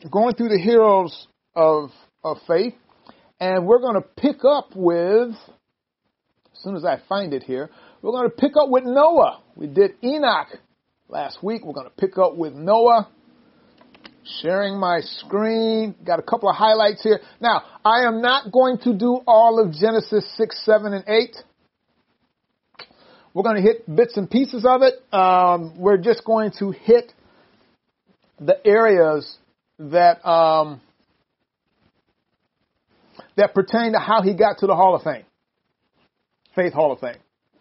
going through the heroes of faith, and we're going to pick up with, as soon as I find it here, we're going to pick up with Noah. We did Enoch last week. We're going to pick up with Noah. Sharing my screen. Got a couple of highlights here. Now, I am not going to do all of Genesis 6, 7, and 8. We're going to hit bits and pieces of it. We're just going to hit the areas that that pertain to how he got to the Hall of Fame, Faith Hall of Fame.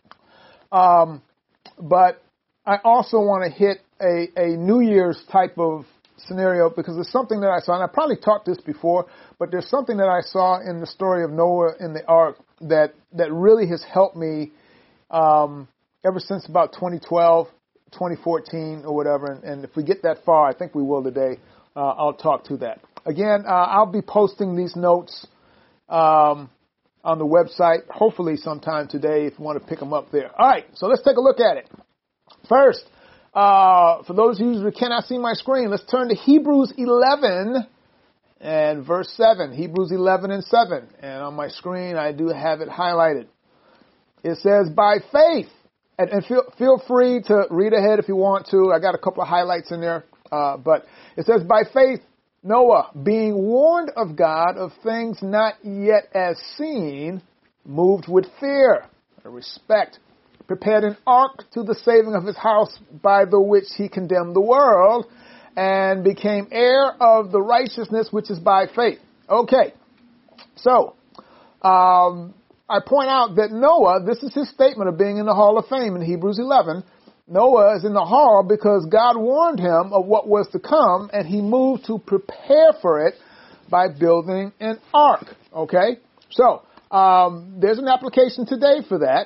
But I also want to hit a New Year's type of scenario, because there's something that I saw, and I probably taught this before, but there's something that I saw in the story of Noah in the ark that really has helped me ever since about 2012, 2014 or whatever. And if we get that far, I think we will today, I'll talk to that. Again, I'll be posting these notes on the website, hopefully sometime today if you want to pick them up there. All right, so let's take a look at it. First, for those of you who cannot see my screen, let's turn to Hebrews 11 and verse 7. Hebrews 11 and 7. And on my screen, I do have it highlighted. It says, by faith, and feel free to read ahead if you want to. I got a couple of highlights in there. But it says, by faith, Noah, being warned of God of things not yet as seen, moved with fear and respect, prepared an ark to the saving of his house, by the which he condemned the world and became heir of the righteousness which is by faith. Okay, so I point out that Noah, this is his statement of being in the Hall of Fame in Hebrews 11. Noah is in the hall because God warned him of what was to come, and he moved to prepare for it by building an ark. Okay, so there's an application today for that.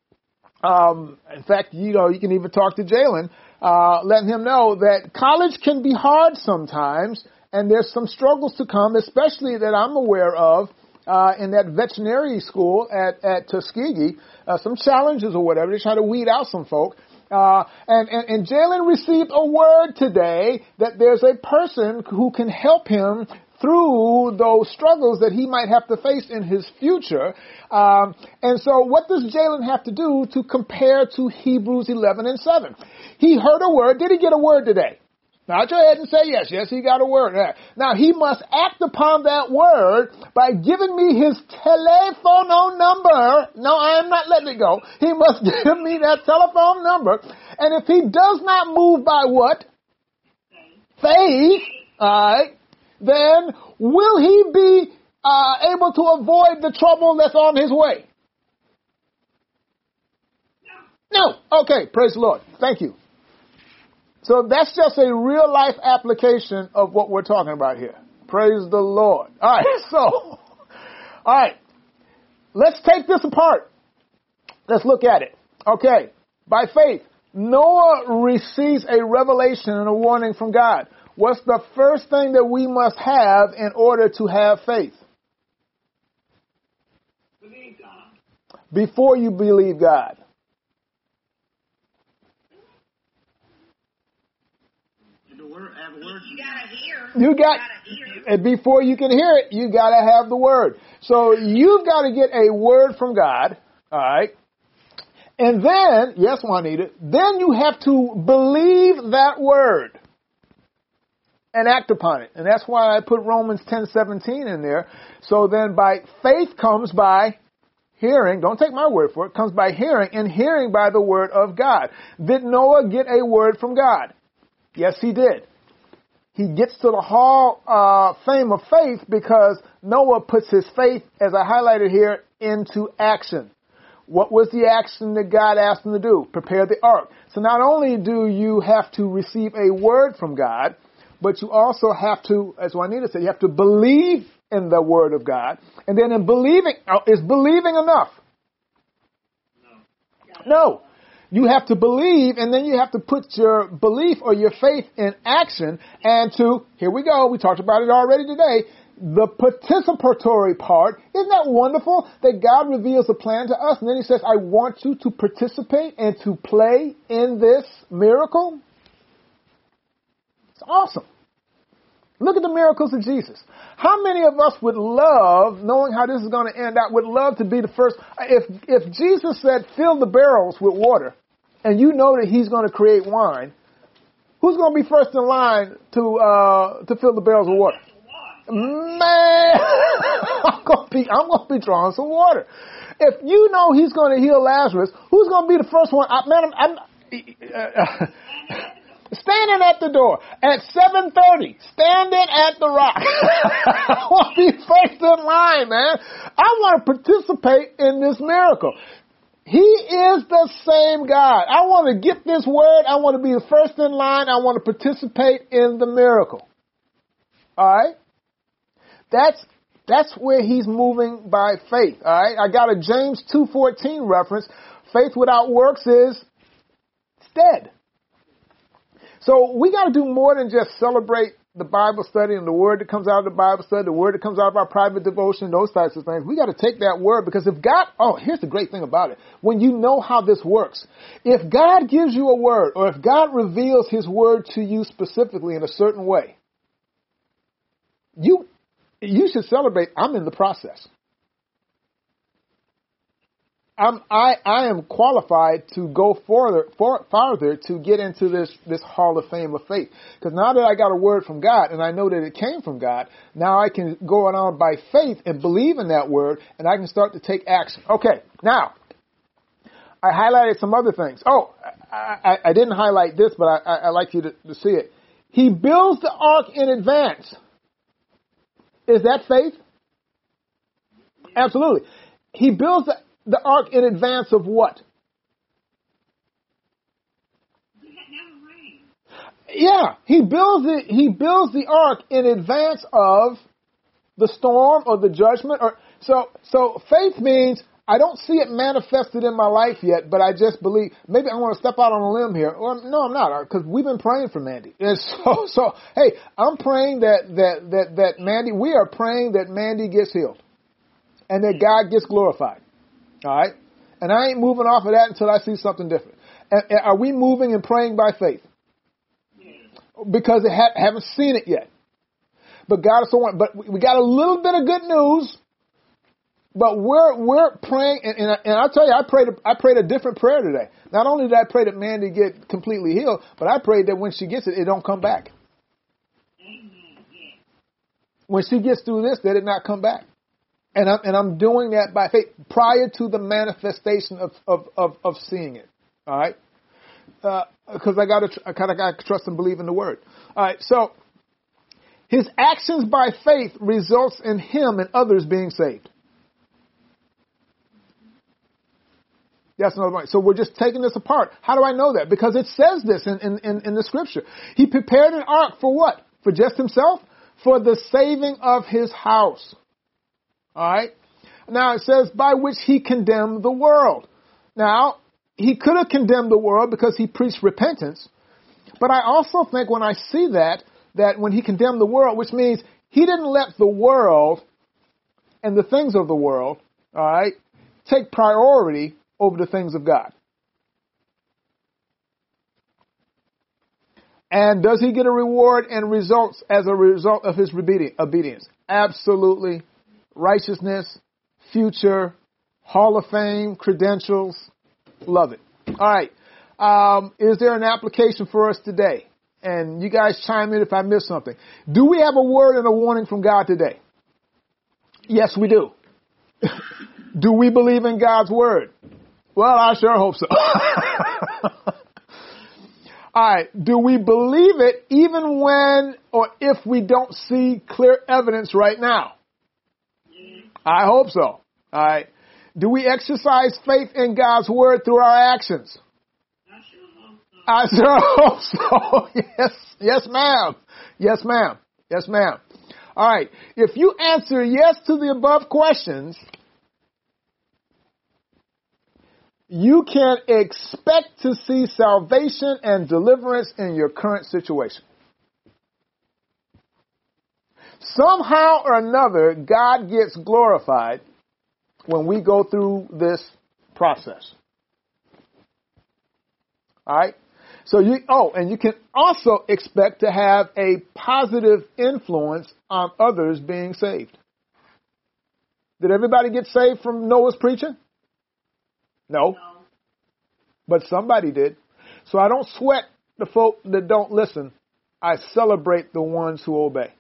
In fact, you can even talk to Jalen, letting him know that college can be hard sometimes, and there's some struggles to come, especially that I'm aware of in that veterinary school at Tuskegee. Some challenges or whatever. They're trying to weed out some folk. And Jalen received a word today that there's a person who can help him through those struggles that he might have to face in his future. And so what does Jalen have to do to compare to Hebrews 11 and 7? He heard a word. Did he get a word today? Nod your head and say yes. Yes, he got a word. Now, he must act upon that word by giving me his telephone number. No, I am not letting it go. He must give me that telephone number. And if he does not move by what? Faith. All right. Then will he be able to avoid the trouble that's on his way? No. Okay, praise the Lord. Thank you. So that's just a real life application of what we're talking about here. Praise the Lord. All right, let's take this apart. Let's look at it. Okay, by faith, Noah receives a revelation and a warning from God. What's the first thing that we must have in order to have faith? Believe God. Before you believe God. You gotta hear. You gotta hear. Before you can hear it, you gotta have the word. So you've got to get a word from God. All right. And then, yes, Juanita, then you have to believe that word and act upon it. And that's why I put Romans 10:17 in there. So then by faith comes by hearing. Don't take my word for it. Comes by hearing, and hearing by the word of God. Did Noah get a word from God? Yes, he did. He gets to the hall fame of faith because Noah puts his faith, as I highlighted here, into action. What was the action that God asked him to do? Prepare the ark. So not only do you have to receive a word from God, but you also have to, as Juanita said, you have to believe in the word of God. And then in believing, is believing enough? No. You have to believe, and then you have to put your belief or your faith in action. And here we go, we talked about it already today, the participatory part. Isn't that wonderful that God reveals a plan to us, and then he says, I want you to participate and to play in this miracle? It's awesome. Look at the miracles of Jesus. How many of us would love, knowing how this is going to end out, would love to be the first? If Jesus said, fill the barrels with water, and you know that he's going to create wine, who's going to be first in line to fill the barrels with water? Man, I'm going to be drawing some water. If you know he's going to heal Lazarus, who's going to be the first one? Standing at the door at 7:30, standing at the rock. I want to be first in line, man. I want to participate in this miracle. He is the same God. I want to get this word. I want to be the first in line. I want to participate in the miracle. All right? That's where he's moving by faith. All right? I got a James 2:14 reference. Faith without works is dead. So we got to do more than just celebrate the Bible study and the word that comes out of the Bible study, the word that comes out of our private devotion, those types of things. We got to take that word, because if God, here's the great thing about it. When you know how this works, if God gives you a word, or if God reveals his word to you specifically in a certain way, you should celebrate. I'm in the process. I am qualified to go farther to get into this hall of fame of faith. Because now that I got a word from God and I know that it came from God, now I can go on by faith and believe in that word, and I can start to take action. Okay, now, I highlighted some other things. I didn't highlight this, but I like you to see it. He builds the ark in advance. Is that faith? Absolutely. He builds the ark in advance of what? Yeah, he builds the ark in advance of the storm or the judgment. So faith means I don't see it manifested in my life yet, but I just believe. Maybe I want to step out on a limb here. Well, no, I'm not, because we've been praying for Mandy. And so hey, I'm praying that Mandy. We are praying that Mandy gets healed, and that God gets glorified. All right? And I ain't moving off of that until I see something different. And are we moving and praying by faith? Because haven't seen it yet. But God is so one. But we got a little bit of good news. But we're praying, and I'll tell you, I prayed a different prayer today. Not only did I pray that Mandy get completely healed, but I prayed that when she gets it, it don't come back. When she gets through this, that it not come back. And I'm doing that by faith prior to the manifestation of seeing it. All right, because I got to trust and believe in the word. All right, so his actions by faith results in him and others being saved. That's another point. So we're just taking this apart. How do I know that? Because it says this in the scripture. He prepared an ark for what? For just himself? For the saving of his house. All right. Now it says by which he condemned the world. Now he could have condemned the world because he preached repentance. But I also think when I see that when he condemned the world, which means he didn't let the world and the things of the world, all right, take priority over the things of God. And does he get a reward and results as a result of his obedience? Absolutely. Righteousness, future, Hall of Fame, credentials. Love it. All right. Is there an application for us today? And you guys chime in if I miss something. Do we have a word and a warning from God today? Yes, we do. Do we believe in God's word? Well, I sure hope so. All right. Do we believe it even when or if we don't see clear evidence right now? I hope so. All right. Do we exercise faith in God's word through our actions? I sure hope so. Yes. Yes, ma'am. Yes, ma'am. Yes, ma'am. All right. If you answer yes to the above questions, you can expect to see salvation and deliverance in your current situation. Somehow or another, God gets glorified when we go through this process. All right? And you can also expect to have a positive influence on others being saved. Did everybody get saved from Noah's preaching? No. But somebody did. So I don't sweat the folk that don't listen. I celebrate the ones who obey.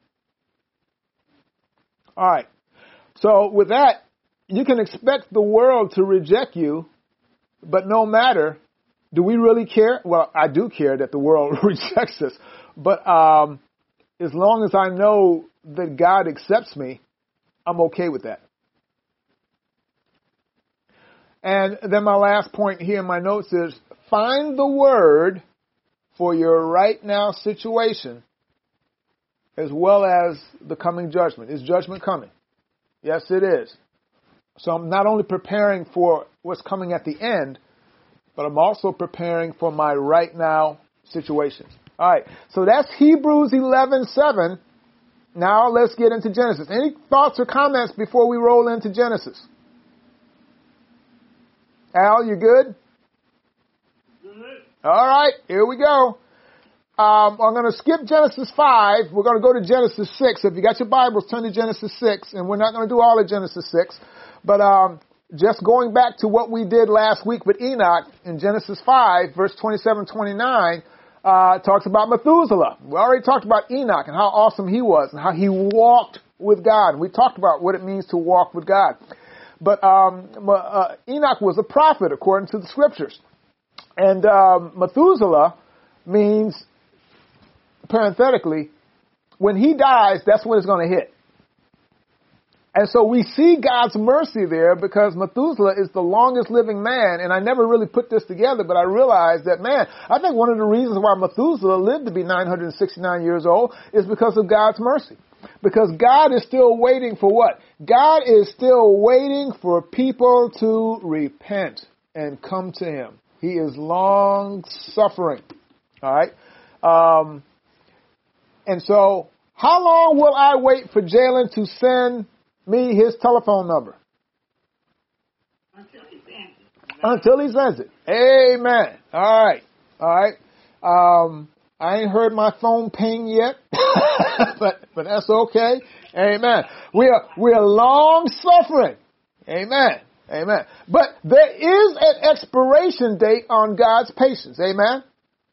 All right. So with that, you can expect the world to reject you, but no matter, do we really care? Well, I do care that the world rejects us, but as long as I know that God accepts me, I'm okay with that. And then my last point here in my notes is find the word for your right now situation as well as the coming judgment. Is judgment coming? Yes, it is. So I'm not only preparing for what's coming at the end, but I'm also preparing for my right now situations. All right. So that's Hebrews 11:7. Now let's get into Genesis. Any thoughts or comments before we roll into Genesis? Al, you good? All right, here we go. I'm going to skip Genesis 5. We're going to go to Genesis 6. If you got your Bibles, turn to Genesis 6. And we're not going to do all of Genesis 6. But just going back to what we did last week with Enoch in Genesis 5, verse 27-29, talks about Methuselah. We already talked about Enoch and how awesome he was and how he walked with God. We talked about what it means to walk with God. But Enoch was a prophet according to the scriptures. And Methuselah means, parenthetically, when he dies, that's when it's going to hit. And so we see God's mercy there because Methuselah is the longest living man. And I never really put this together, but I realized that, man, I think one of the reasons why Methuselah lived to be 969 years old is because of God's mercy. Because God is still waiting for what? God is still waiting for people to repent and come to him. He is long suffering. All right. And so how long will I wait for Jalen to send me his telephone number? Until he sends it. Until he sends it. Amen. All right. All right. I ain't heard my phone ping yet, but that's okay. Amen. We are long suffering. Amen. Amen. But there is an expiration date on God's patience. Amen.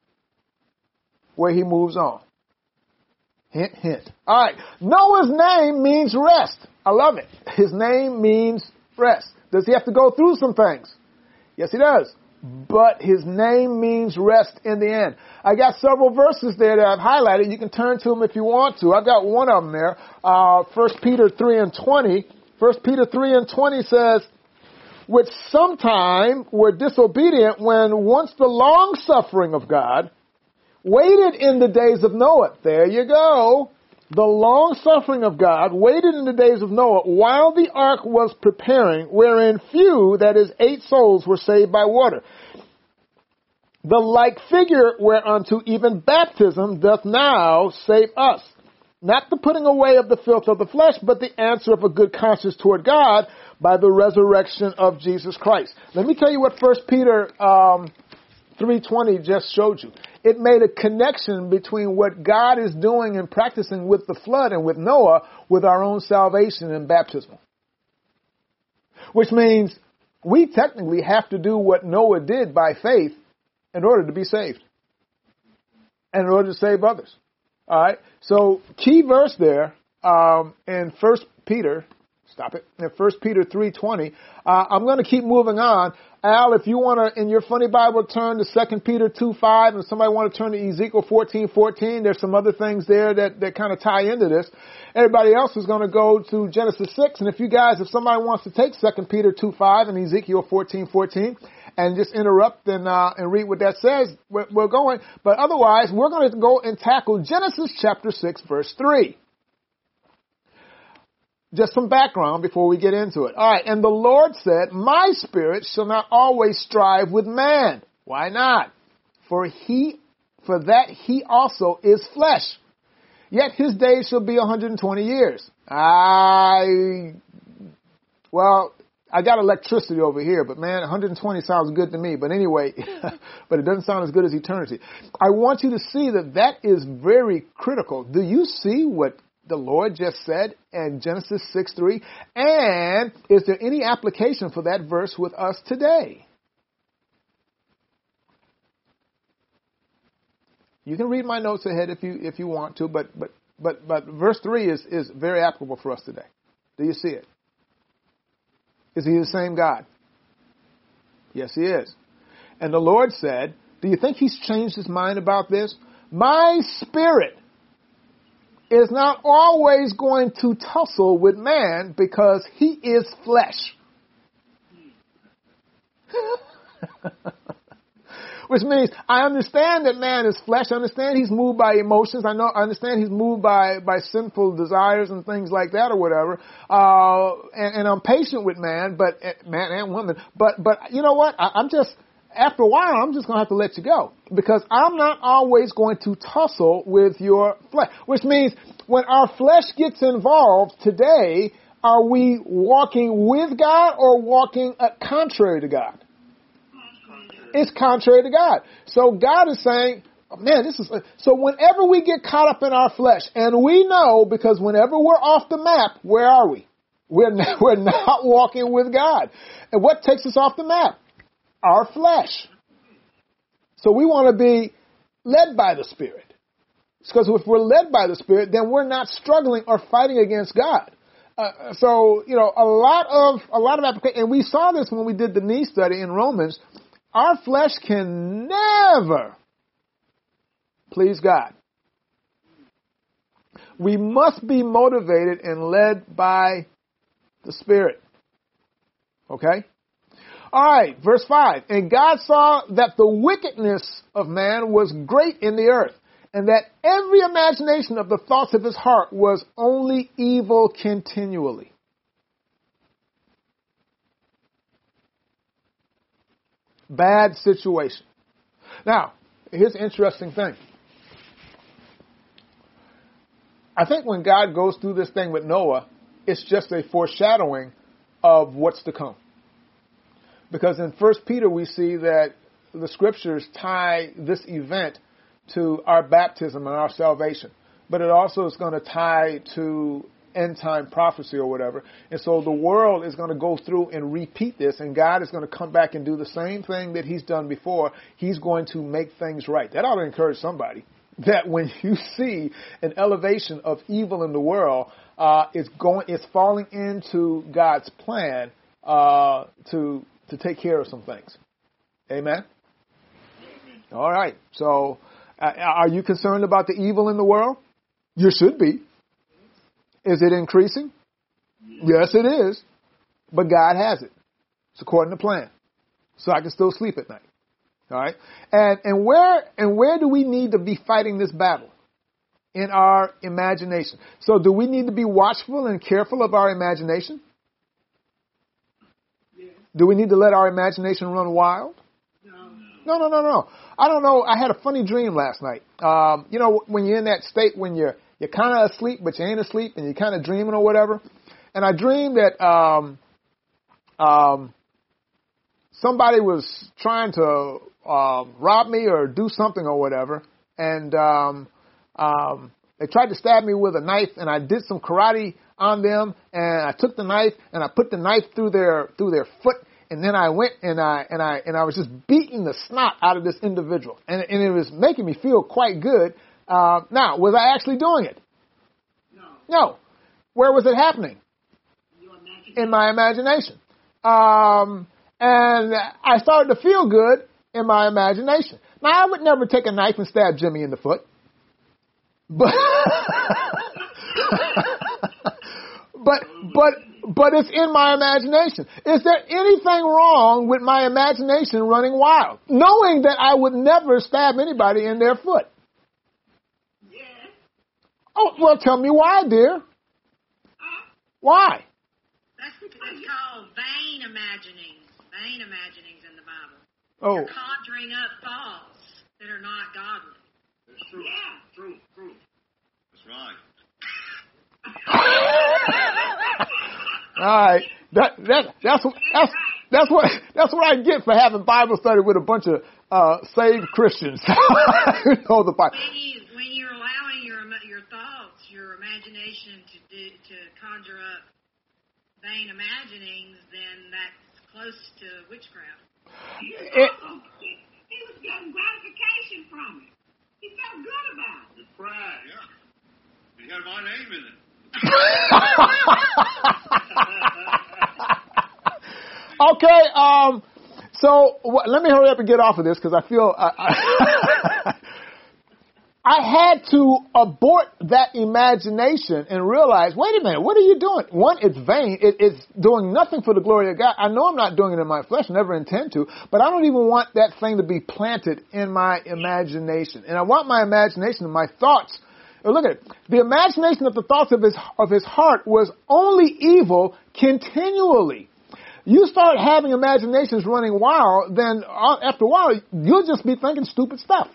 Where he moves on. Hint, hint. All right. Noah's name means rest. I love it. His name means rest. Does he have to go through some things? Yes, he does. But his name means rest in the end. I got several verses there that I've highlighted. You can turn to them if you want to. I've got one of them there. 1 Peter 3:20. 1 Peter 3:20 says, which sometime were disobedient when once the long suffering of God waited in the days of Noah. There you go. The long suffering of God waited in the days of Noah while the ark was preparing, wherein few, that is 8 souls, were saved by water. The like figure whereunto even baptism doth now save us. Not the putting away of the filth of the flesh, but the answer of a good conscience toward God by the resurrection of Jesus Christ. Let me tell you what 1 Peter 3:20 just showed you. It made a connection between what God is doing and practicing with the flood and with Noah with our own salvation and baptism. Which means we technically have to do what Noah did by faith in order to be saved. And in order to save others. All right. So key verse there in 1 Peter. Stop it. In 1 Peter 3:20. I'm going to keep moving on. Al, if you want to, in your funny Bible, turn to 2 Peter 2:5, and somebody want to turn to Ezekiel 14:14. There's some other things there that kind of tie into this. Everybody else is going to go to Genesis 6. And if somebody wants to take 2 Peter 2:5 and Ezekiel 14:14 and just interrupt and read what that says, we're going. But otherwise, we're going to go and tackle Genesis chapter 6, verse 3. Just some background before we get into it. All right. And the Lord said, my spirit shall not always strive with man. Why not? For that he also is flesh. Yet his days shall be 120 years. Well, I got electricity over here, but man, 120 sounds good to me. But anyway, but it doesn't sound as good as eternity. I want you to see that that is very critical. Do you see what the Lord just said in Genesis 6:3? And is there any application for that verse with us today? You can read my notes ahead if you want to, but verse 3 is very applicable for us today. Do you see it? Is he the same God? Yes, he is. And the Lord said, do you think he's changed his mind about this? My spirit is not always going to tussle with man because he is flesh. Which means I understand that man is flesh. I understand he's moved by emotions. I understand he's moved by sinful desires and things like that or whatever. And I'm patient with man and woman. But you know what? After a while, I'm just going to have to let you go because I'm not always going to tussle with your flesh. Which means when our flesh gets involved today, are we walking with God or walking contrary to God? It's contrary to God. So God is saying, oh, man, so whenever we get caught up in our flesh, and we know because whenever we're off the map, where are we? We're not walking with God. And what takes us off the map? Our flesh. So we want to be led by the Spirit. Because if we're led by the Spirit, then we're not struggling or fighting against God. So, you know, a lot of application, and we saw this when we did the knee study in Romans. Our flesh can never please God. We must be motivated and led by the Spirit. Okay? All right, verse 5. And God saw that the wickedness of man was great in the earth, and that every imagination of the thoughts of his heart was only evil continually. Bad situation. Now, here's an interesting thing. I think when God goes through this thing with Noah, it's just a foreshadowing of what's to come. Because in 1 Peter we see that the scriptures tie this event to our baptism and our salvation. But it also is going to tie to end time prophecy or whatever. And so the world is going to go through and repeat this, and God is going to come back and do the same thing that he's done before. He's going to make things right. That ought to encourage somebody that when you see an elevation of evil in the world, it's falling into God's plan to take care of some things. Amen? All right. So are you concerned about the evil in the world? You should be. Is it increasing? Yes, it is. But God has it. It's according to plan. So I can still sleep at night. All right. And where do we need to be fighting this battle? In our imagination. So do we need to be watchful and careful of our imagination? Yes. Do we need to let our imagination run wild? No. I don't know. I had a funny dream last night. You know, when you're in that state when you're kind of asleep, but you ain't asleep, and you're kind of dreaming or whatever. And I dreamed that somebody was trying to rob me or do something or whatever, and they tried to stab me with a knife, and I did some karate on them, and I took the knife and I put the knife through their foot, and then I went and I was just beating the snot out of this individual, and it was making me feel quite good. Now, was I actually doing it? No. Where was it happening? In my imagination. And I started to feel good in my imagination. Now, I would never take a knife and stab Jimmy in the foot. But it's in my imagination. Is there anything wrong with my imagination running wild, knowing that I would never stab anybody in their foot? Oh, well, tell me why, dear. Why? That's called vain imaginings. Vain imaginings in the Bible. Oh. You're conjuring up thoughts that are not godly. That's true. Yeah. True. That's right. All right. That's what I get for having Bible study with a bunch of saved Christians. You know the Bible. When you're allowing your thoughts, your imagination to conjure up vain imaginings, then that's close to witchcraft. He was getting gratification from it. He felt good about it. It's pride, yeah. It had my name in it. Okay, so let me hurry up and get off of this because I feel I had to abort that imagination and realize, wait a minute, what are you doing? One, it's vain. It's doing nothing for the glory of God. I know I'm not doing it in my flesh, never intend to, but I don't even want that thing to be planted in my imagination. And I want my imagination and my thoughts. Look at it. The imagination of the thoughts of his heart was only evil continually. You start having imaginations running wild, then after a while, you'll just be thinking stupid stuff.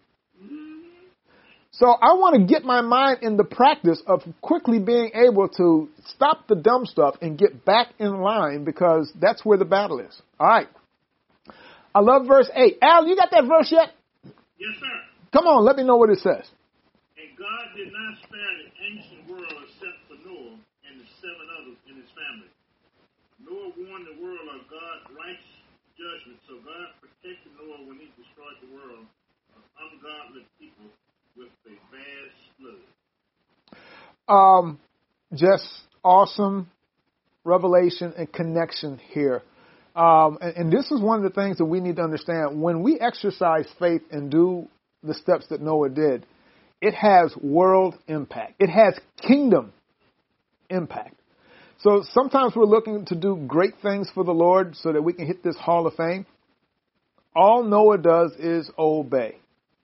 So I want to get my mind in the practice of quickly being able to stop the dumb stuff and get back in line because that's where the battle is. All right. I love verse 8. Al, you got that verse yet? Yes, sir. Come on, let me know what it says. And God did not spare the ancient world except for Noah and the 7 others in his family. Noah warned the world of God's righteous judgment, so God protected Noah when he destroyed the world of ungodly people with a vast flood. Just awesome revelation and connection here. And this is one of the things that we need to understand. When we exercise faith and do the steps that Noah did, it has world impact. It has kingdom impact. So sometimes we're looking to do great things for the Lord so that we can hit this hall of fame. All Noah does is obey.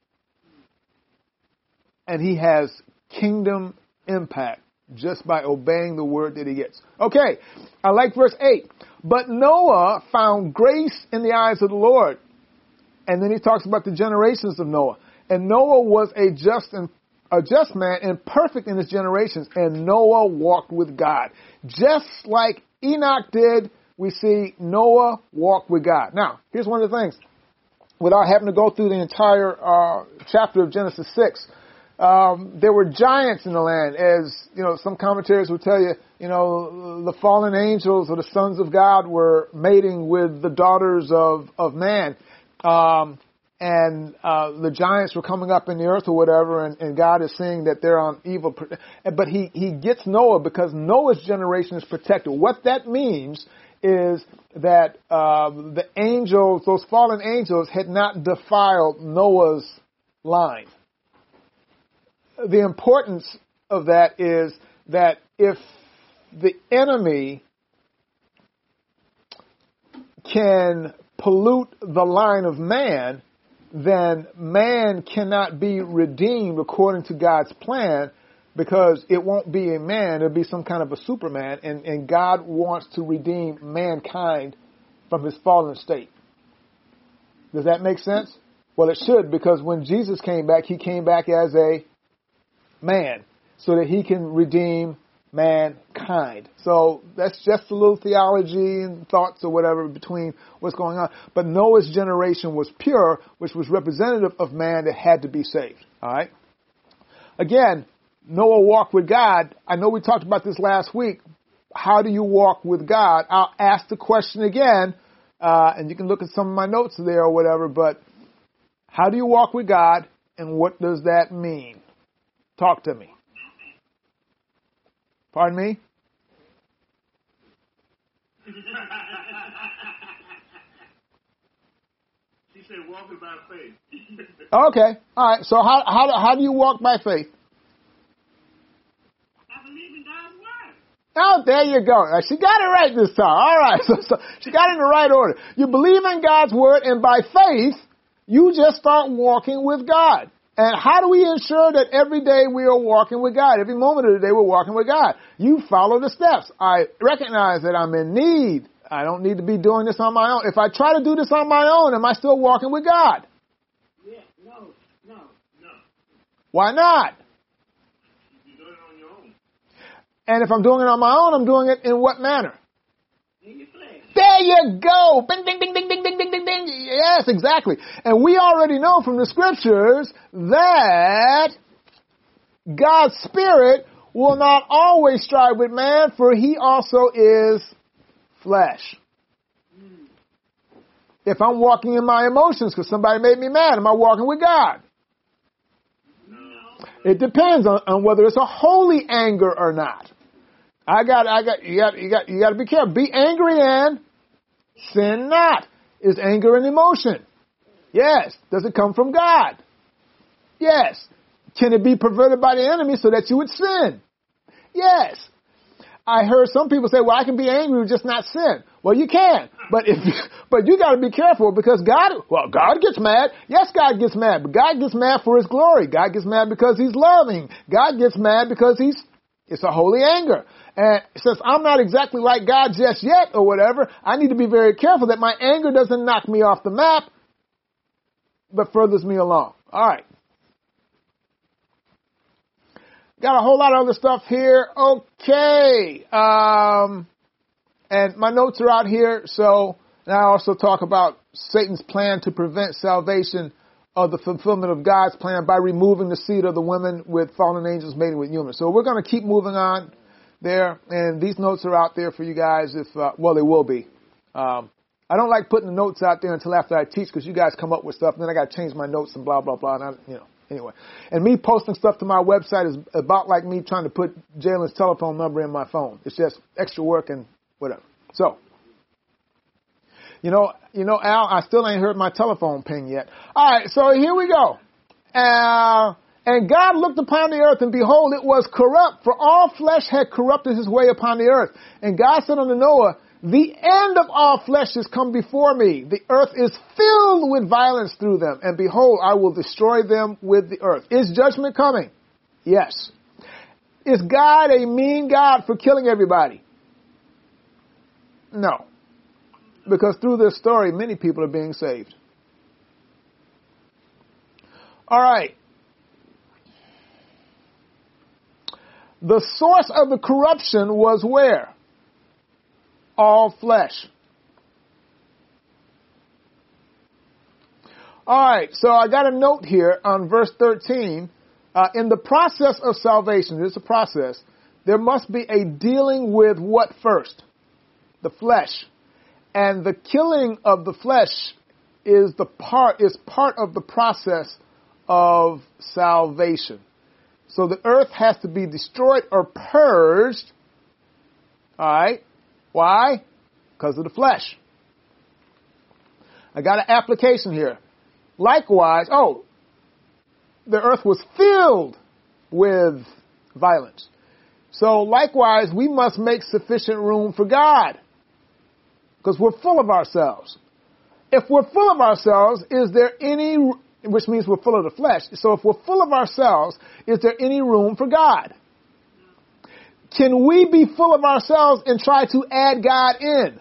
And he has kingdom impact just by obeying the word that he gets. Okay, I like verse 8. But Noah found grace in the eyes of the Lord. And then he talks about the generations of Noah. And Noah was a just man and perfect in his generations. And Noah walked with God. Just like Enoch did, we see Noah walked with God. Now, here's one of the things. Without having to go through the entire chapter of Genesis 6, there were giants in the land, as you know. Some commentators will tell you, the fallen angels or the sons of God were mating with the daughters of man, and the giants were coming up in the earth or whatever, and God is seeing that they're on evil. But he gets Noah because Noah's generation is protected. What that means is that the angels, those fallen angels, had not defiled Noah's line. The importance of that is that if the enemy can pollute the line of man, then man cannot be redeemed according to God's plan, because it won't be a man, it'll be some kind of a Superman, and God wants to redeem mankind from his fallen state. Does that make sense? Well, it should, because when Jesus came back, he came back as a man, so that he can redeem mankind. So that's just a little theology and thoughts or whatever between what's going on. But Noah's generation was pure, which was representative of man that had to be saved. All right. Again, Noah walked with God. I know we talked about this last week. How do you walk with God? I'll ask the question again, and you can look at some of my notes there or whatever, but how do you walk with God, and what does that mean? Talk to me. Pardon me? She said walking by faith. Okay. All right. So how do you walk by faith? I believe in God's word. Oh, there you go. She got it right this time. All right. So she got it in the right order. You believe in God's word, and by faith, you just start walking with God. And how do we ensure that every day we are walking with God? Every moment of the day we're walking with God. You follow the steps. I recognize that I'm in need. I don't need to be doing this on my own. If I try to do this on my own, am I still walking with God? Yeah, no. Why not? You're doing it on your own. And if I'm doing it on my own, I'm doing it in what manner? you go. Bing, ding, ding, ding, ding, ding, ding, ding, ding. Yes, exactly. And we already know from the scriptures that God's Spirit will not always strive with man, for he also is flesh. If I'm walking in my emotions because somebody made me mad, am I walking with God? It depends on whether it's a holy anger or not. You got to be careful. Be angry and sin not. Is anger an emotion? Yes. Does it come from God? Yes. Can it be perverted by the enemy so that you would sin? Yes. I heard some people say, well, I can be angry and just not sin. Well, you can. But you got to be careful because God gets mad. Yes, God gets mad, but God gets mad for his glory. God gets mad because he's loving. God gets mad because it's a holy anger. And since I'm not exactly like God just yet or whatever, I need to be very careful that my anger doesn't knock me off the map, but furthers me along. All right. Got a whole lot of other stuff here. Okay. And my notes are out here. So, and I also talk about Satan's plan to prevent salvation of the fulfillment of God's plan by removing the seed of the women with fallen angels mating with humans. So we're going to keep moving on there. And these notes are out there for you guys if, they will be. I don't like putting the notes out there until after I teach because you guys come up with stuff and then I got to change my notes and blah, blah, blah. And anyway. And me posting stuff to my website is about like me trying to put Jalen's telephone number in my phone. It's just extra work and whatever. So, you know, Al, I still ain't heard my telephone ping yet. All right, so here we go. And God looked upon the earth, and behold, it was corrupt, for all flesh had corrupted his way upon the earth. And God said unto Noah, the end of all flesh is come before me. The earth is filled with violence through them. And behold, I will destroy them with the earth. Is judgment coming? Yes. Is God a mean God for killing everybody? No. Because through this story, many people are being saved. All right. The source of the corruption was where? All flesh. All right, so I got a note here on verse 13. In the process of salvation, it's a process, there must be a dealing with what first? The flesh. And the killing of the flesh is part of the process of salvation. So the earth has to be destroyed or purged. All right. Why? Because of the flesh. I got an application here. Likewise, the earth was filled with violence. So likewise, we must make sufficient room for God. Because we're full of ourselves. If we're full of ourselves, which means we're full of the flesh. So if we're full of ourselves, is there any room for God? Can we be full of ourselves and try to add God in?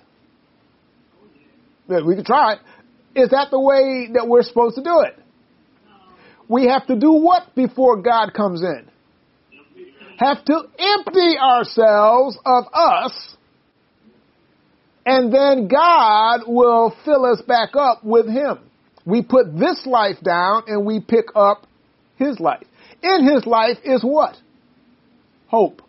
We can try it. Is that the way that we're supposed to do it? We have to do what before God comes in? Have to empty ourselves of us, and then God will fill us back up with Him. We put this life down and we pick up His life. In His life is what? Hope.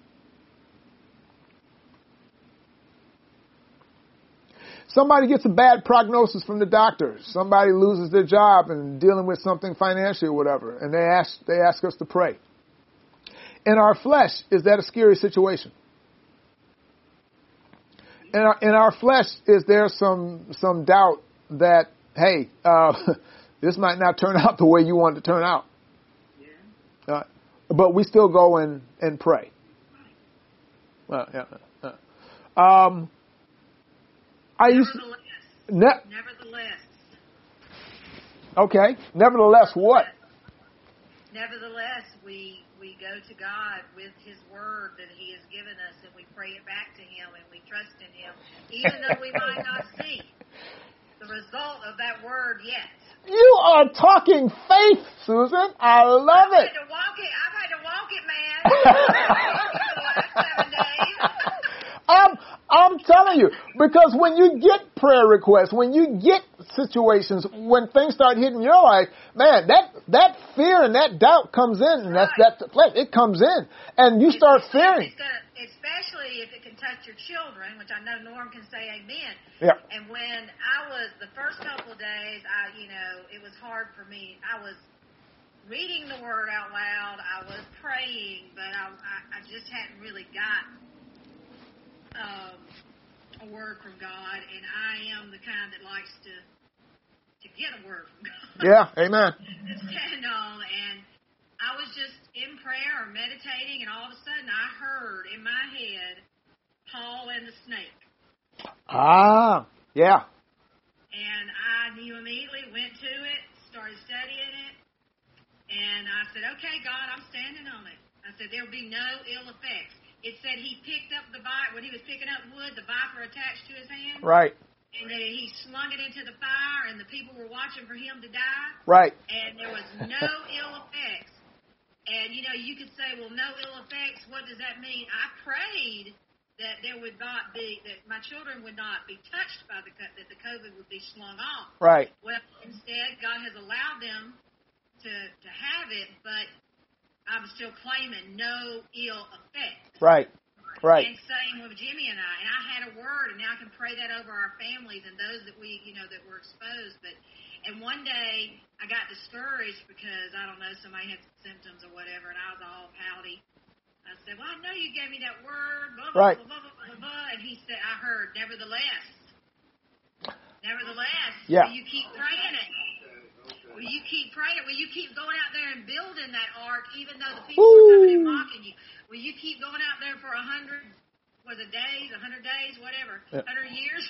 Somebody gets a bad prognosis from the doctor. Somebody loses their job and dealing with something financially or whatever, and they ask us to pray. In our flesh, is that a scary situation? In our flesh, is there some doubt that, hey, this might not turn out the way you want it to turn out? Yeah. But we still go and pray. Nevertheless. Okay. Nevertheless, what? Nevertheless, we go to God with His Word that He has given us, and we pray it back to Him, and we trust in Him, even though we might not see the result of that Word yet. You are talking faith, Susan. I love it. I've had to walk it, man. For the last 7 days. I'm telling telling you, because when you get prayer requests, when you get situations, when things start hitting your life, man, that fear and that doubt comes in, and it comes in, and you start fearing. Especially if it can touch your children, which I know Norm can say amen. Yeah. And when I was, the first couple of days, it was hard for me. I was reading the Word out loud. I was praying, but I just hadn't really got a word from God. And I am the kind that likes to get a word from God. Yeah, amen. To stand on. And I was just in prayer or meditating, and all of a sudden I heard in my head, Paul and the snake. Ah, yeah. And I knew immediately, went to it, started studying it, and I said, okay, God, I'm standing on it. I said, there'll be no ill effects. It said he picked up the viper, when he was picking up wood, the viper attached to his hand. Right. And then he slung it into the fire, and the people were watching for him to die. Right. And there was no ill effects. And, you could say, well, no ill effects. What does that mean? I prayed that there would not be, that my children would not be touched by that the COVID would be slung off. Right. Well, instead, God has allowed them to have it, but I'm still claiming no ill effects. Right. Right. And same with Jimmy and I had a word, and now I can pray that over our families and those that we, that were exposed. And one day I got discouraged because, I don't know, somebody had some symptoms or whatever, and I was all pouty. I said, well, I know you gave me that word, blah, blah, right. blah, blah, blah, blah, blah. And he said, I heard, nevertheless. Yeah. Will you keep praying it? Will you keep praying it? Will you keep going out there and building that ark, even though the people are coming and mocking you? Will you keep going out there for 100 days, 100 days, whatever, 100 years?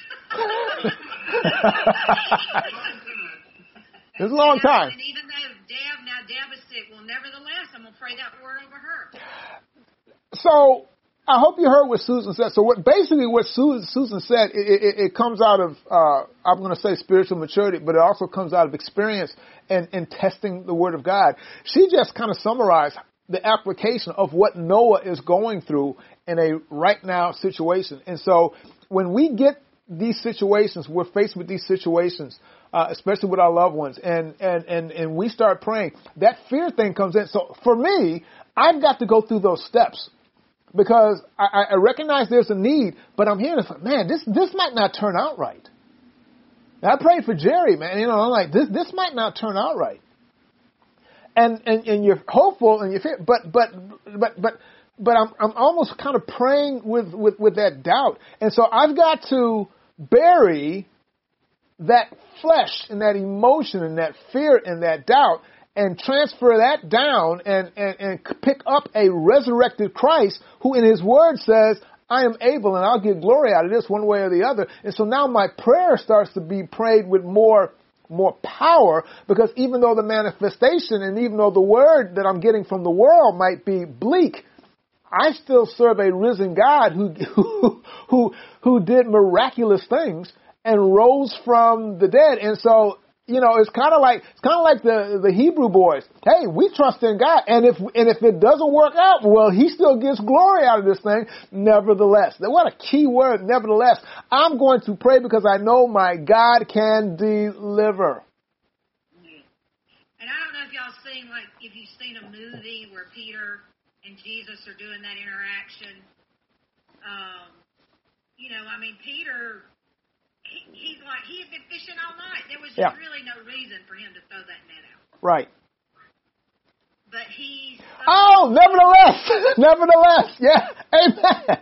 It's a long time. And even though Deb is sick, well, nevertheless, I'm going to pray that word over her. So I hope you heard what Susan said. So what Susan said, it comes out of, I'm going to say spiritual maturity, but it also comes out of experience and testing the Word of God. She just kind of summarized the application of what Noah is going through in a right now situation. And so when we get these situations, we're faced with these situations, especially with our loved ones, and we start praying, that fear thing comes in. So for me, I've got to go through those steps because I recognize there's a need, but I'm hearing, man, this might not turn out right. And I prayed for Jerry, man. I'm like, this might not turn out right. And you're hopeful and you fear, but I'm almost kind of praying with that doubt. And so I've got to bury that flesh and that emotion and that fear and that doubt and transfer that down and pick up a resurrected Christ who in his word says, I am able and I'll get glory out of this one way or the other. And so now my prayer starts to be prayed with more power, because even though the manifestation and even though the word that I'm getting from the world might be bleak, I still serve a risen God who did miraculous things and rose from the dead. And so, it's kind of like the Hebrew boys. Hey, we trust in God, and if it doesn't work out, well, he still gets glory out of this thing. Nevertheless, what a key word. Nevertheless, I'm going to pray because I know my God can deliver. And I don't know if y'all seen, if you've seen a movie where Peter and Jesus are doing that interaction. Peter, he had been fishing all night. There was just really no reason for him to throw that net out. Right. But he's... nevertheless, yeah, amen.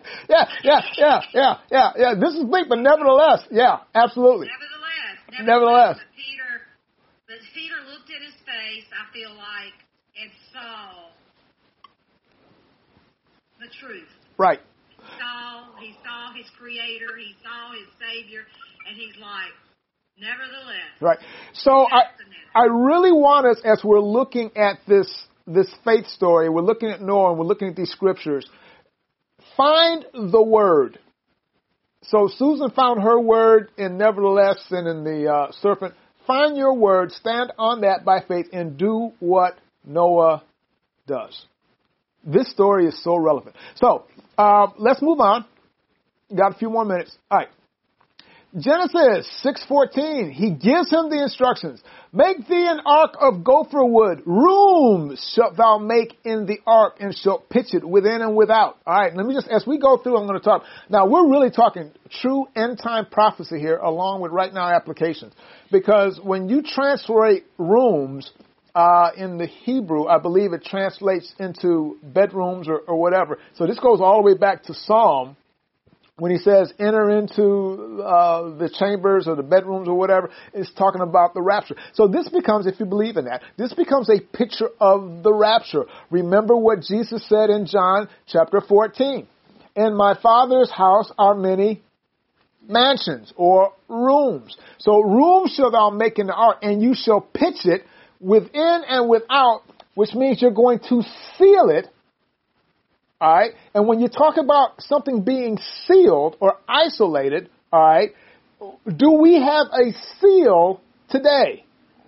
Yeah. This is bleak, but nevertheless, yeah, absolutely. Nevertheless. But Peter looked at his face, I feel like, and saw the truth. Right. He saw his Creator, he saw his Savior, and he's like, nevertheless. Right. So I really want us, as we're looking at this faith story, we're looking at Noah, and we're looking at these scriptures, find the word. So Susan found her word in nevertheless and in the serpent. Find your word, stand on that by faith, and do what Noah does. This story is so relevant. So let's move on. Got a few more minutes. All right. Genesis 6:14, he gives him the instructions. Make thee an ark of gopher wood. Rooms shalt thou make in the ark and shalt pitch it within and without. All right, let me just, as we go through, I'm going to talk. Now, we're really talking true end-time prophecy here along with right now applications. Because when you translate rooms in the Hebrew, I believe it translates into bedrooms or whatever. So this goes all the way back to Psalm. When he says enter into the chambers or the bedrooms or whatever, it's talking about the rapture. So this becomes, if you believe in that, this becomes a picture of the rapture. Remember what Jesus said in John chapter 14. In my Father's house are many mansions or rooms. So rooms shall thou make in the ark, and you shall pitch it within and without, which means you're going to seal it. All right. And when you talk about something being sealed or isolated, all right, do we have a seal today?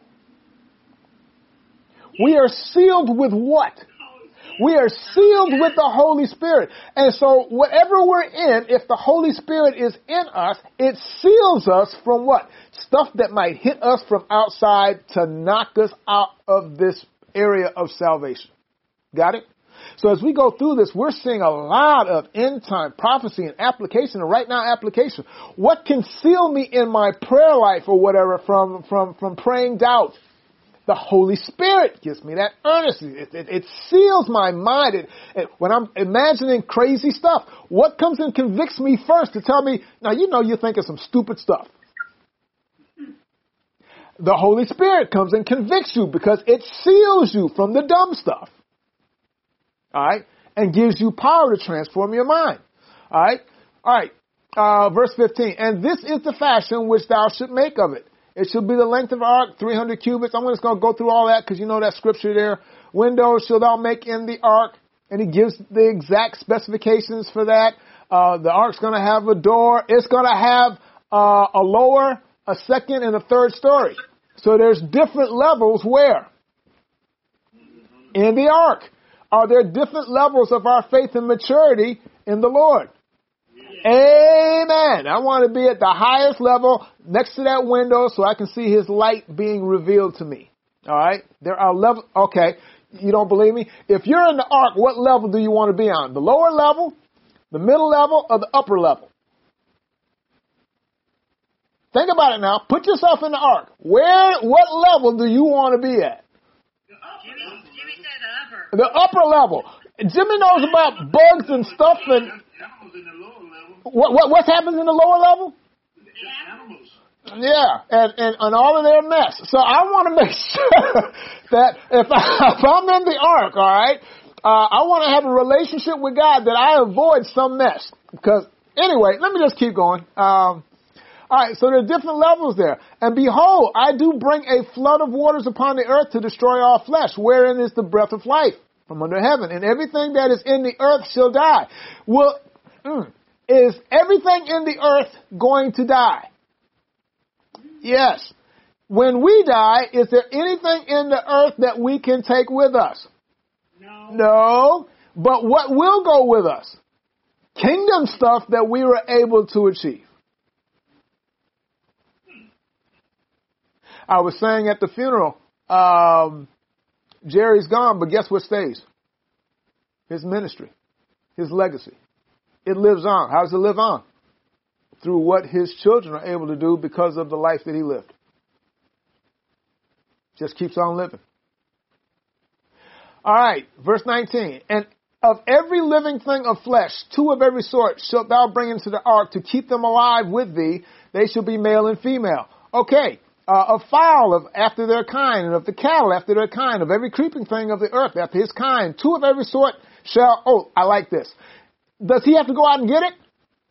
We are sealed with what? We are sealed with the Holy Spirit. And so whatever we're in, if the Holy Spirit is in us, it seals us from what? Stuff that might hit us from outside to knock us out of this area of salvation. Got it? So as we go through this, we're seeing a lot of end-time prophecy and application, and right now application. What can seal me in my prayer life or whatever from praying doubt? The Holy Spirit gives me that earnestly. It seals my mind. When I'm imagining crazy stuff, what comes and convicts me first to tell me, now you know you're thinking some stupid stuff. The Holy Spirit comes and convicts you because it seals you from the dumb stuff. All right, and gives you power to transform your mind. All right. Verse 15. And this is the fashion which thou should make of it. It shall be the length of the ark, 300 cubits. I'm just going to go through all that because you know that scripture there. Windows shall thou make in the ark, and he gives the exact specifications for that. The ark's going to have a door. It's going to have a lower, a second, and a third story. So there's different levels where? In the ark. Are there different levels of our faith and maturity in the Lord? Amen. I want to be at the highest level next to that window so I can see his light being revealed to me. All right. There are levels. Okay. You don't believe me? If you're in the ark, what level do you want to be on? The lower level, the middle level, or the upper level? Think about it now. Put yourself in the ark. What level do you want to be at? Jimmy said the upper. The upper level. Jimmy knows about bugs and stuff and what happens in the lower level? Animals. Yeah, and all of their mess. So I want to make sure that if I'm in the ark, all right, I want to have a relationship with God that I avoid some mess. Because anyway, let me just keep going. All right, so there are different levels there. And behold, I do bring a flood of waters upon the earth to destroy all flesh, wherein is the breath of life from under heaven. And everything that is in the earth shall die. Well, is everything in the earth going to die? Yes. When we die, is there anything in the earth that we can take with us? No. But what will go with us? Kingdom stuff that we were able to achieve. I was saying at the funeral, Jerry's gone, but guess what stays? His ministry, his legacy. It lives on. How does it live on? Through what his children are able to do because of the life that he lived. Just keeps on living. All right, verse 19. And of every living thing of flesh, 2 of every sort shalt thou bring into the ark to keep them alive with thee. They shall be male and female. Okay. Of fowl after their kind, and of the cattle after their kind, of every creeping thing of the earth after his kind. 2 of every sort shall, I like this. Does he have to go out and get it?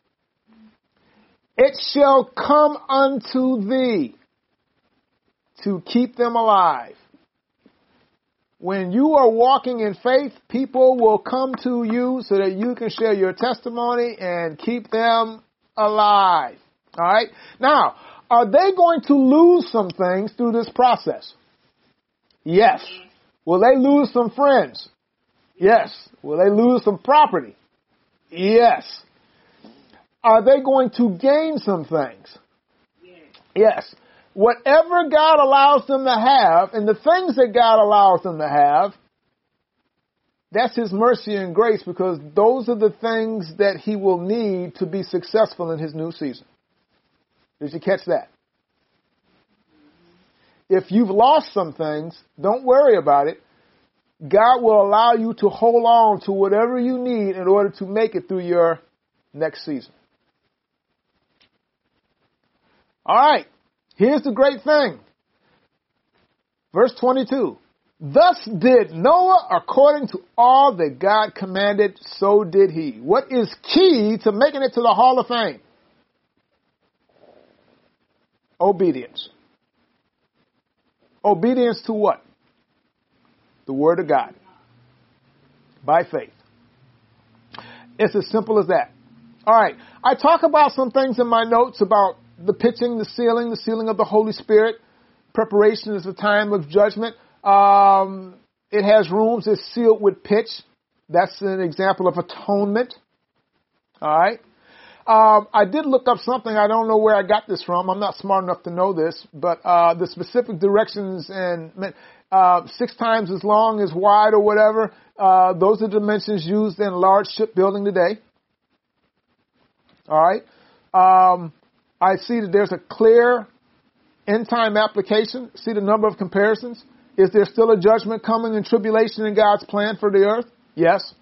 It shall come unto thee to keep them alive. When you are walking in faith, people will come to you so that you can share your testimony and keep them alive. All right? Now, are they going to lose some things through this process? Yes. Will they lose some friends? Yes. Will they lose some property? Yes. are they going to gain some things? Yes. Yes. Whatever God allows them to have, and the things that God allows them to have, that's His mercy and grace, because those are the things that He will need to be successful in His new season. Did you catch that? If you've lost some things, don't worry about it. God will allow you to hold on to whatever you need in order to make it through your next season. All right. Here's the great thing. Verse 22. Thus did Noah according to all that God commanded, so did he. What is key to making it to the Hall of Fame? Obedience. Obedience to what? The Word of God. By faith. It's as simple as that. All right. I talk about some things in my notes about the pitching, the sealing of the Holy Spirit. Preparation is a time of judgment. It has rooms that's sealed with pitch. That's an example of atonement. All right. I did look up something. I don't know where I got this from. I'm not smart enough to know this, but the specific directions and 6 times as long as wide or whatever, those are dimensions used in large shipbuilding today. All right. I see that there's a clear end time application. See the number of comparisons. Is there still a judgment coming and tribulation in God's plan for the earth? Yes.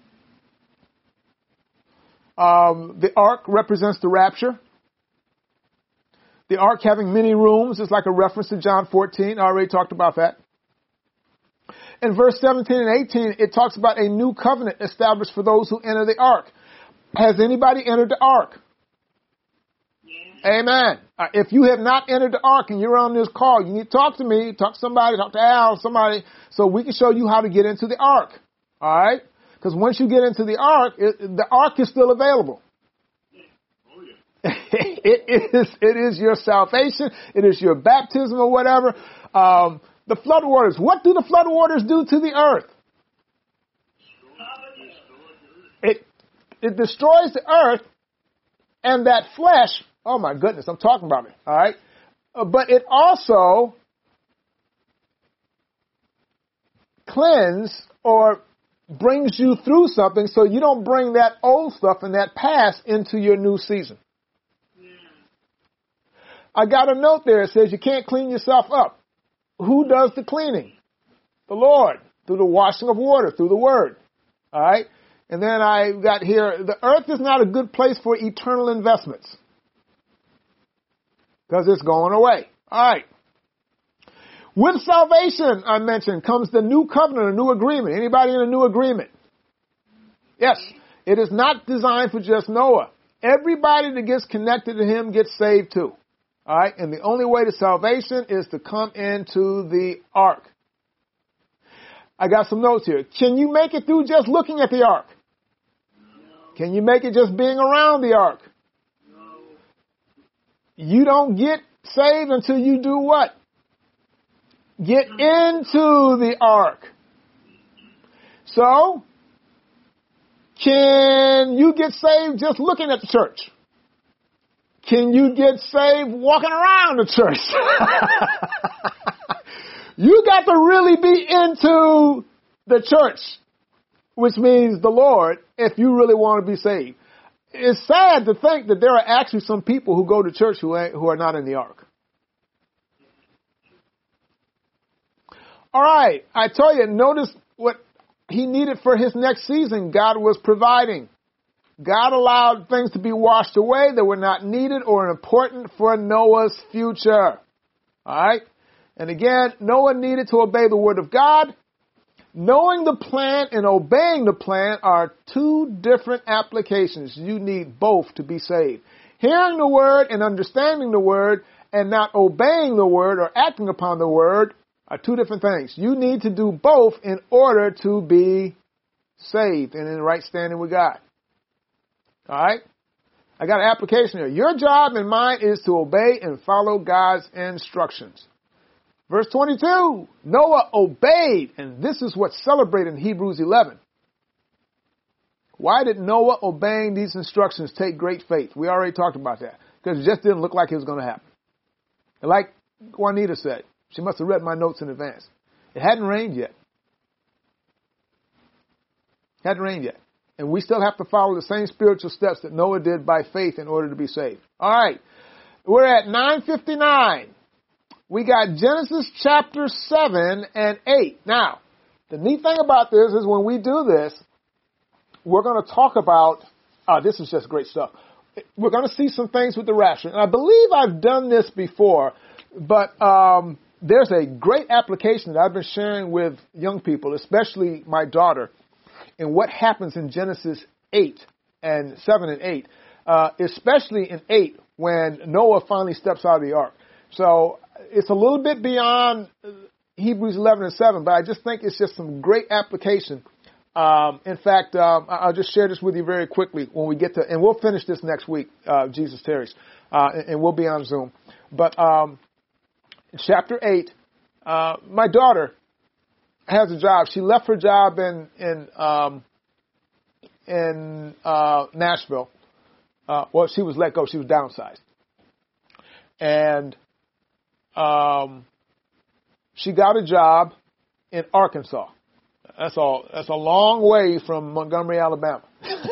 The ark represents the rapture. The ark having many rooms is like a reference to John 14. I already talked about that. In verse 17 and 18, it talks about a new covenant established for those who enter the ark. Has anybody entered the ark? Amen. If you have not entered the ark and you're on this call, you need to talk to me, talk to somebody, talk to Al, somebody, so we can show you how to get into the ark. All right? Because once you get into the ark is still available. Oh, yeah. It is your salvation. It is your baptism or whatever. The flood waters. What do the flood waters do to the earth? It destroys the earth and that flesh. Oh my goodness, I'm talking about it. All right. But it also cleanses or brings you through something so you don't bring that old stuff and that past into your new season. Yeah. I got a note there. It says you can't clean yourself up. Who does the cleaning? The Lord, through the washing of water, through the Word. All right. And then I got here, the earth is not a good place for eternal investments. Because it's going away. All right. With salvation, I mentioned, comes the new covenant, a new agreement. Anybody in a new agreement? Yes. It is not designed for just Noah. Everybody that gets connected to him gets saved too. All right. And the only way to salvation is to come into the ark. I got some notes here. Can you make it through just looking at the ark? No. Can you make it just being around the ark? You don't get saved until you do what? Get into the ark. So, can you get saved just looking at the church? Can you get saved walking around the church? You got to really be into the church, which means the Lord, if you really want to be saved. It's sad to think that there are actually some people who go to church who are not in the ark. All right. I tell you, notice what he needed for his next season. God was providing. God allowed things to be washed away that were not needed or important for Noah's future. All right. And again, Noah needed to obey the word of God. Knowing the plan and obeying the plan are 2 different applications. You need both to be saved. Hearing the word and understanding the word and not obeying the word or acting upon the word are 2 different things. You need to do both in order to be saved and in right standing with God. All right? I got an application here. Your job and mine is to obey and follow God's instructions. Verse 22, Noah obeyed, and this is what's celebrated in Hebrews 11. Why did Noah obeying these instructions take great faith? We already talked about that. Because it just didn't look like it was going to happen. And like Juanita said, she must have read my notes in advance. It hadn't rained yet. Hadn't rained yet. And we still have to follow the same spiritual steps that Noah did by faith in order to be saved. All right. We're at 9:59. We got Genesis chapter 7 and 8. Now, the neat thing about this is when we do this, we're going to talk about, this is just great stuff. We're going to see some things with the rapture. And I believe I've done this before, but there's a great application that I've been sharing with young people, especially my daughter, in what happens in Genesis 8 and 7 and 8, especially in 8 when Noah finally steps out of the ark. So it's a little bit beyond Hebrews 11 and 7, but I just think it's just some great application. In fact, I'll just share this with you very quickly when we get to, and we'll finish this next week, Jesus tarries, and we'll be on Zoom. But chapter 8, my daughter has a job. She left her job in Nashville. Well, she was let go. She was downsized. And she got a job in Arkansas. That's all. That's a long way from Montgomery, Alabama.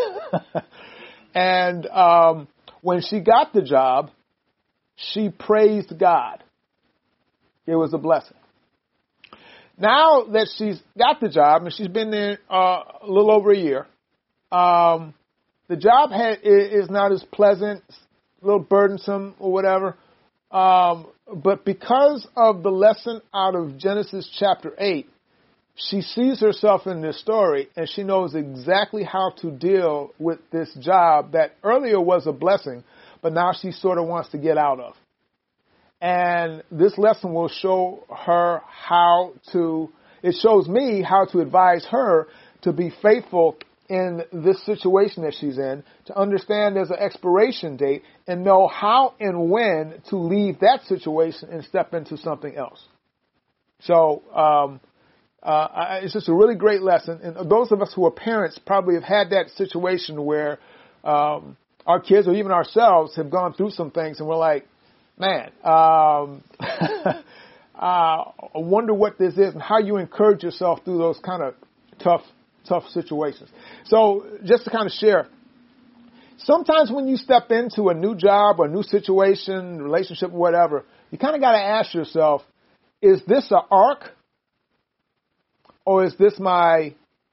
And when she got the job, she praised God. It was a blessing. Now that she's got the job, and she's been there a little over a year, the job is not as pleasant, a little burdensome or whatever. But because of the lesson out of Genesis chapter 8, she sees herself in this story, and she knows exactly how to deal with this job that earlier was a blessing, but now she sort of wants to get out of. And this lesson will show her it shows me how to advise her to be faithful in this situation that she's in, to understand there's an expiration date and know how and when to leave that situation and step into something else. So, it's just a really great lesson. And those of us who are parents probably have had that situation where, our kids or even ourselves have gone through some things and we're like, man, I wonder what this is and how you encourage yourself through those kind of tough situations. So just to kind of share, sometimes when you step into a new job or a new situation, relationship, whatever, you kind of got to ask yourself, is this an ark or is this my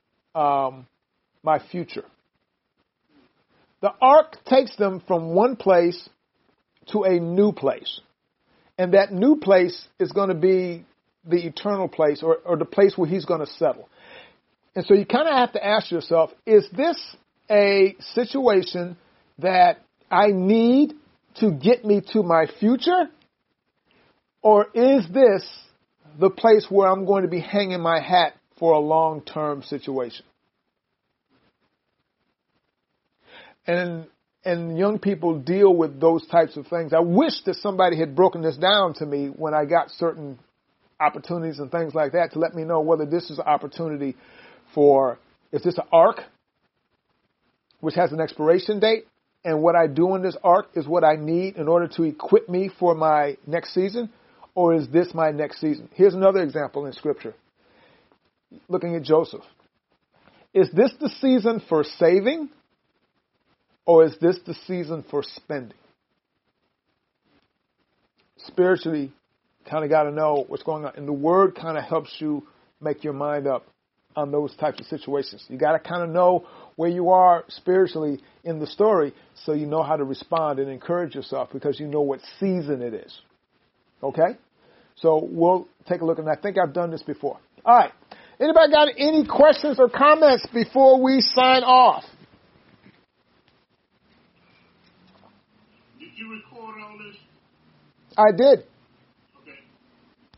future? The ark takes them from one place to a new place. And that new place is going to be the eternal place or the place where he's going to settle. And so you kind of have to ask yourself, is this a situation that I need to get me to my future? Or is this the place where I'm going to be hanging my hat for a long-term situation? And young people deal with those types of things. I wish that somebody had broken this down to me when I got certain opportunities and things like that to let me know whether this is an opportunity for, is this an ark, which has an expiration date, and what I do in this ark is what I need in order to equip me for my next season, or is this my next season? Here's another example in Scripture. Looking at Joseph. Is this the season for saving? Or is this the season for spending? Spiritually, kind of got to know what's going on. And the Word kind of helps you make your mind up on those types of situations. You got to kind of know where you are spiritually in the story so you know how to respond and encourage yourself because you know what season it is. Okay? So we'll take a look. And I think I've done this before. All right. Anybody got any questions or comments before we sign off? Did you record all this? I did.